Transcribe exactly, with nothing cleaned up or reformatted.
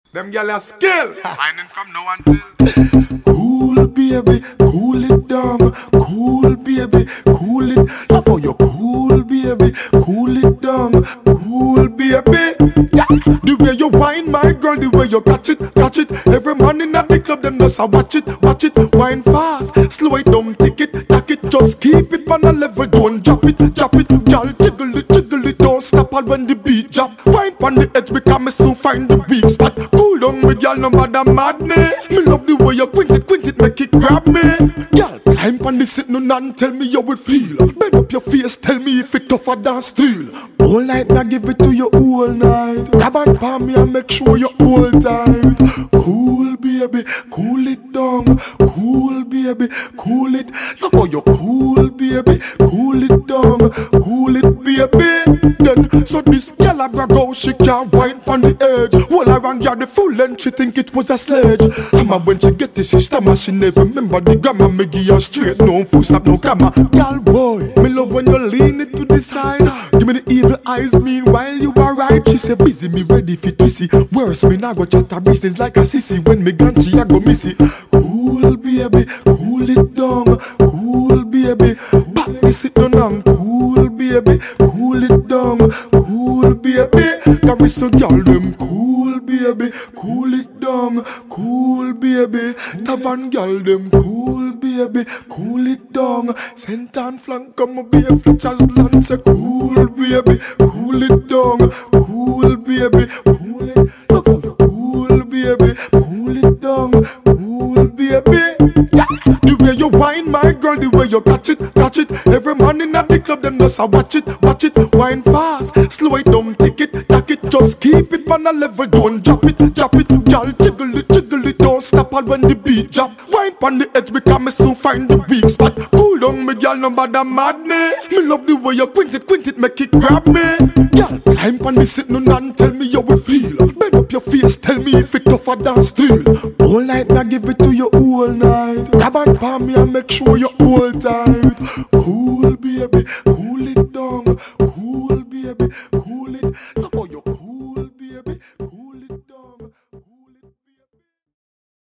Them gyal a skill. Whining from now until. Cool baby, cool it down. Cool baby, cool it. Love how you cool baby, cool it down. Cool baby, yeah. The way you whine, my girl, the way you catch it, catch it. Every man in the club, them just a watch it, watch it. Whine fast, slow it down, take it, take it. Just keep it on a level, don't drop it, drop it. Girl, jiggle it, jiggle it, don't stop all when the beat drop. Whine on the edge because me soon find the weak spot. Cool down, me girl, no matter mad me. Me love the way you quint it, quint it, make it grab me. Girl, climb on the sit no and tell me how it feel. Bend up your face, tell me if it tougher than steel. All night, now give it to you all night. Grab and palm me and make sure you hold tight. Cool baby, cool it down. Cool baby, cool it. Love how you cool baby, cool it down. Cool it baby. Then so this girl a brag out, she can't whine on the edge. All around ya the full length, she think it was a sledge. And when she get this, she stammer, she never remember the grammar. Me give her straight, no full stop, no camera. Girl boy, me love when you lean it to the side. Give me the evil eyes, meanwhile you are right. She say busy, me ready for twissy. Worse, me nah go chat her business like a sissy. When me gone, she a go missy. Cool baby, cool it down. Cool baby, back this it down and cool baby, cool it down. Cool baby, carry so girl them cool baby, cool it down. Cool baby, tavern girl them cool baby, cool it down. Sentan flank come be a Fletcher's land. Say cool baby, cool it down. Cool baby, cool it. Love how you cool baby, cool it down. Cool baby, yeah. The way you whine, my girl, the way you catch it, catch it. Every man in the club, them just a watch it, watch it. Whine fast, slow it down, take it, take it. Just keep it on a level, don't drop it, drop it. Girl, jiggle it, jiggle it, don't stop all when the beat drop. Whine on the edge because me soon find the weak spot. Cool down, me girl, no bother mad me. Me love the way you quint it, quint it, make it grab me. Girl, climb on the sit no and tell me how it feel. Bend up your face, tell me if it tougher than steel. All night, now give it to you all night. Grab and palm me and make sure you hold tight. Cool baby,